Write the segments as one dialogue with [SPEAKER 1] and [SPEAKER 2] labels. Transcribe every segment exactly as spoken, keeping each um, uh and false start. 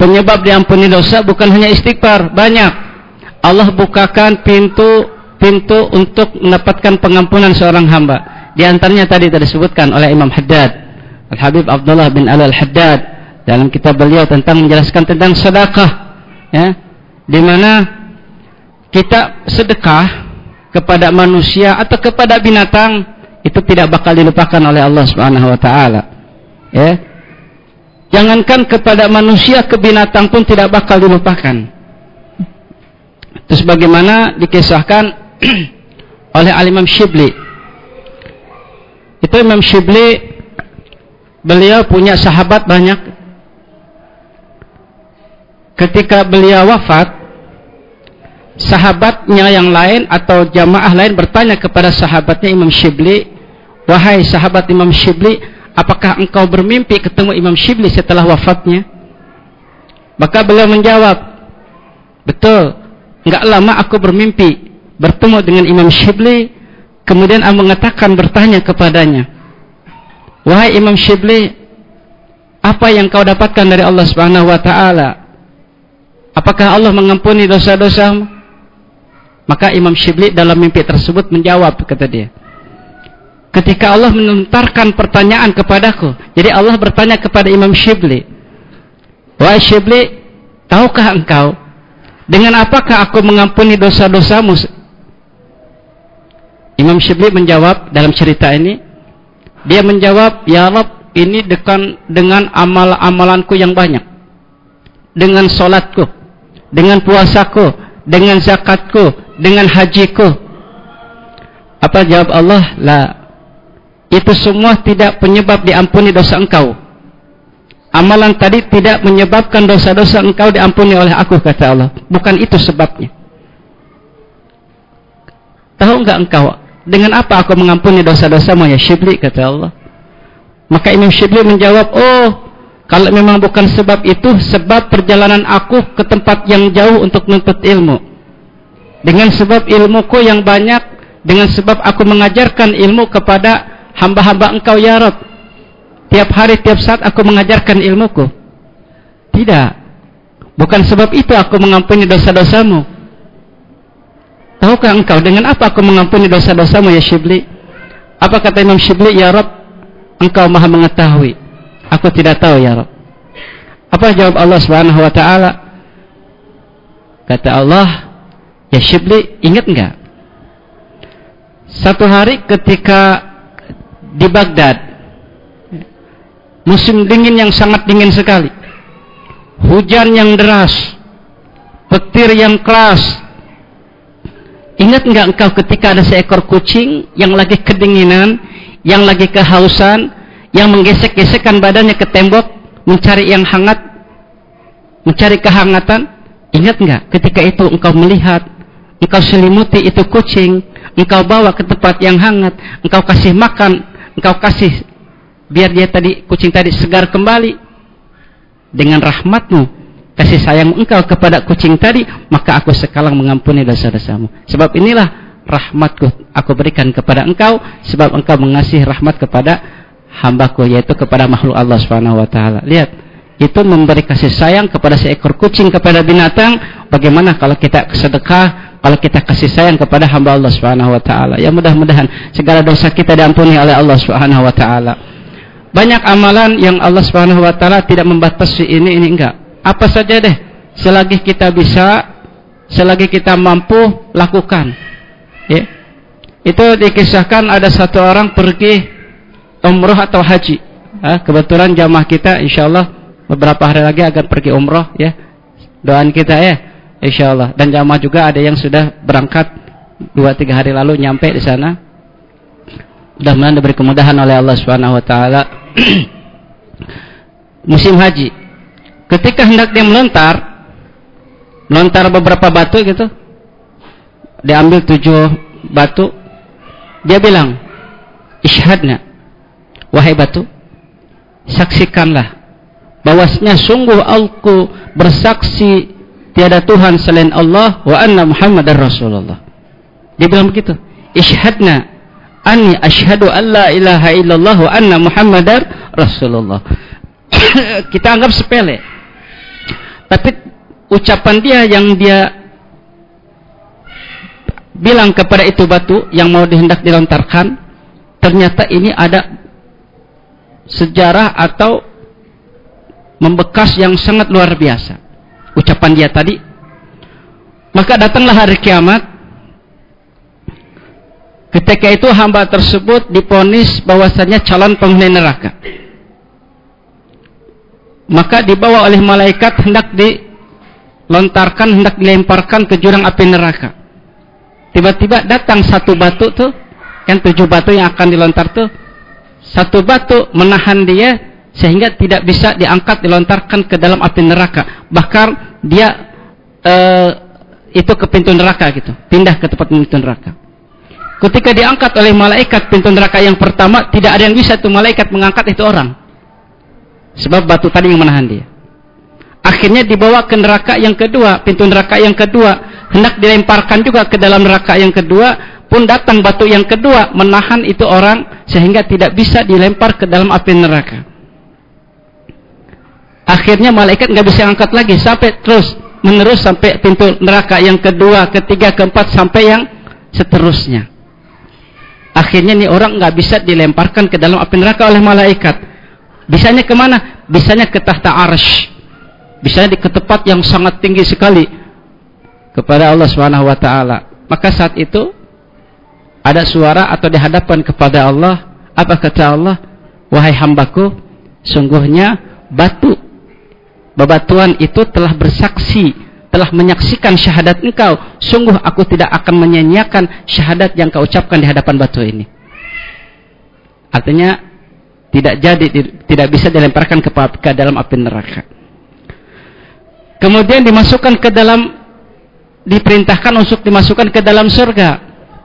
[SPEAKER 1] penyebab diampuni dosa bukan hanya istighfar, banyak. Allah bukakan pintu pintu untuk mendapatkan pengampunan seorang hamba. Di antaranya tadi disebutkan oleh Imam Haddad, Al-Habib Abdullah bin Ali Al-Haddad, dalam kitab beliau tentang menjelaskan tentang sedekah, ya, di mana kita sedekah kepada manusia atau kepada binatang itu tidak bakal dilupakan oleh Allah Subhanahu wa taala. Ya. Jangankan kepada manusia, ke binatang pun tidak bakal dilupakan. Terus bagaimana dikisahkan oleh Al-Imam Shibli. Itu Imam Shibli, beliau punya sahabat banyak. Ketika beliau wafat, sahabatnya yang lain atau jamaah lain bertanya kepada sahabatnya Imam Shibli, "Wahai sahabat Imam Shibli, apakah engkau bermimpi ketemu Imam Shibli setelah wafatnya?" Maka beliau menjawab, "Betul, enggak lama aku bermimpi bertemu dengan Imam Shibli." Kemudian aku mengatakan, bertanya kepadanya, "Wahai Imam Shibli, apa yang kau dapatkan dari Allah Subhanahu wa taala? Apakah Allah mengampuni dosa-dosamu?" Maka Imam Shibli dalam mimpi tersebut menjawab, kata dia, ketika Allah melontarkan pertanyaan kepadaku, jadi Allah bertanya kepada Imam Shibli, "Wahai Shibli, tahukah engkau dengan apakah aku mengampuni dosa-dosamu?" Imam Shibli menjawab dalam cerita ini, dia menjawab, "Ya Rabb, ini dengan, dengan amal-amalanku yang banyak, dengan solatku, dengan puasaku, dengan zakatku, dengan hajiku." Apa jawab Allah? "La, itu semua tidak penyebab diampuni dosa engkau. Amalan tadi tidak menyebabkan dosa-dosa engkau diampuni oleh aku," kata Allah. "Bukan itu sebabnya. Tahu enggak engkau dengan apa aku mengampuni dosa-dosamu ya Shibli?" kata Allah. Maka Imam Shibli menjawab, "Oh, kalau memang bukan sebab itu, sebab perjalanan aku ke tempat yang jauh untuk menuntut ilmu. Dengan sebab ilmuku yang banyak, dengan sebab aku mengajarkan ilmu kepada hamba-hamba engkau ya Rabb. Tiap hari, tiap saat aku mengajarkan ilmuku. Tidak, bukan sebab itu aku mengampuni dosa-dosamu. Tahukah engkau dengan apa aku mengampuni dosa-dosamu ya Shibli?" Apa kata Imam Shibli? "Ya Rabb, engkau maha mengetahui. Aku tidak tahu ya Rabb." Apa jawab Allah Subhanahu wa taala? Kata Allah, "Ya Shibli, ingat enggak? Satu hari ketika di Baghdad, musim dingin yang sangat dingin sekali, hujan yang deras, petir yang keras. Ingat enggak engkau ketika ada seekor kucing yang lagi kedinginan, yang lagi kehausan, yang menggesek-gesekkan badannya ke tembok mencari yang hangat, mencari kehangatan? Ingat enggak ketika itu engkau melihat, engkau selimuti itu kucing, engkau bawa ke tempat yang hangat, engkau kasih makan, engkau kasih biar dia tadi, kucing tadi segar kembali. Dengan rahmatmu, kasih sayang engkau kepada kucing tadi, maka aku sekarang mengampuni dosa-dosamu. Sebab inilah rahmatku aku berikan kepada engkau, sebab engkau mengasih rahmat kepada hambaku, yaitu kepada makhluk Allah Subhanahu wa taala." Lihat, itu memberi kasih sayang kepada seekor kucing, kepada binatang. Bagaimana kalau kita sedekah, kalau kita kasih sayang kepada hamba Allah Subhanahu wa taala? Ya, mudah-mudahan segala dosa kita diampuni oleh Allah Subhanahu wa taala. Banyak amalan yang Allah Subhanahu wa taala tidak membatasi ini ini enggak. Apa saja deh, selagi kita bisa, selagi kita mampu, lakukan. Ya. Itu dikisahkan ada satu orang pergi umroh atau haji. Ah, kebetulan jamaah kita insyaallah beberapa hari lagi akan pergi umroh ya. Doain kita ya, insyaallah. Dan jamaah juga ada yang sudah berangkat dua tiga hari lalu nyampe di sana. Mudah-mudahan diberi kemudahan oleh Allah Subhanahu wa taala. Musim haji. Ketika hendak dia melontar, melontar beberapa batu gitu, diambil tujuh batu, dia bilang, "Isyhadna, wahai batu, saksikanlah bahwasanya sungguh aku bersaksi tiada Tuhan selain Allah wa anna Muhammadar Rasulullah." Dia bilang begitu, "Isyhadna anni asyhadu an la ilaha illallah wa anna Muhammadar Rasulullah." Kita anggap sepele. tapi ucapan dia yang dia bilang kepada itu batu yang mau dihendak dilontarkan, ternyata ini ada sejarah atau membekas yang sangat luar biasa ucapan dia tadi. Maka datanglah hari kiamat. Ketika itu hamba tersebut diponis bahwasanya calon penghuni neraka. Maka dibawa oleh malaikat hendak dilontarkan, hendak dilemparkan ke jurang api neraka. Tiba-tiba datang satu batu tuh, kan tujuh batu yang akan dilontar tuh, satu batu menahan dia sehingga tidak bisa diangkat dilontarkan ke dalam api neraka. Bahkan dia uh, itu ke pintu neraka gitu, pindah ke tempat pintu neraka. Ketika diangkat oleh malaikat pintu neraka yang pertama, tidak ada yang bisa tuh malaikat mengangkat itu orang, sebab batu tadi yang menahan dia. Akhirnya dibawa ke neraka yang kedua, pintu neraka yang kedua, hendak dilemparkan juga ke dalam neraka yang kedua, pun datang batu yang kedua menahan itu orang sehingga tidak bisa dilempar ke dalam api neraka. Akhirnya malaikat nggak bisa angkat lagi sampai terus menerus sampai pintu neraka yang kedua, ketiga, keempat, sampai yang seterusnya. Akhirnya nih orang nggak bisa dilemparkan ke dalam api neraka oleh malaikat. Bisanya kemana? Bisanya ke tahta arsy. Bisanya di ke tempat yang sangat tinggi sekali kepada Allah Subhanahu wa taala. Maka saat itu ada suara atau dihadapan kepada Allah, apa kata Allah? Wahai hambaku, sungguhnya batu bebatuan itu telah bersaksi, telah menyaksikan syahadat engkau. Sungguh aku tidak akan menyanyiakan syahadat yang kau ucapkan di hadapan batu ini. Artinya tidak jadi, tidak bisa dilemparkan ke, ke dalam api neraka. Kemudian dimasukkan ke dalam, diperintahkan untuk dimasukkan ke dalam surga.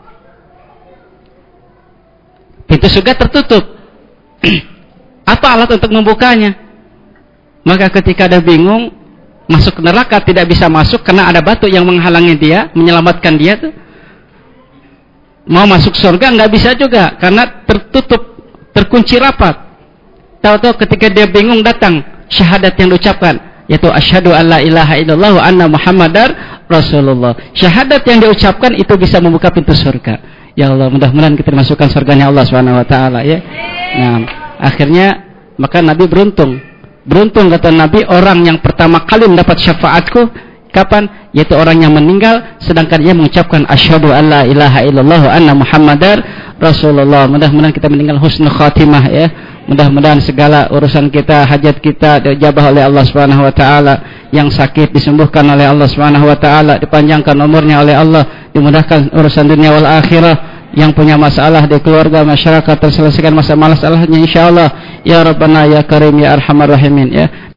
[SPEAKER 1] Pintu surga tertutup. Apa alat untuk membukanya? Maka ketika ada bingung, masuk neraka tidak bisa masuk karena ada batu yang menghalangi dia, menyelamatkan dia tuh. Mau masuk surga nggak bisa juga karena tertutup, terkunci rapat. Tahu-tahu ketika dia bingung datang syahadat yang diucapkan, yaitu asyhadu alla ilaha illallah wa anna muhammadar rasulullah. Syahadat yang diucapkan itu bisa membuka pintu surga. Ya Allah, mudah-mudahan kita dimasukkan surganya Allah Subhanahu wa taala ya. Nah, akhirnya maka Nabi beruntung. Beruntung kata Nabi orang yang pertama kali mendapat syafaatku kapan? Yaitu orang yang meninggal sedangkan dia mengucapkan asyhadu alla ilaha illallah wa anna muhammadar rasulullah. Mudah-mudahan kita meninggal husnul khatimah ya. Mudah-mudahan segala urusan kita, hajat kita dijabah oleh Allah Subhanahu wa taala, yang sakit disembuhkan oleh Allah Subhanahu wa taala, dipanjangkan umurnya oleh Allah, dimudahkan urusan dunia wal akhirah. Yang punya masalah di keluarga, masyarakat terselesaikan masalah-masalahnya insyaallah ya Rabbana ya Karim ya Arhamar Rahimin ya.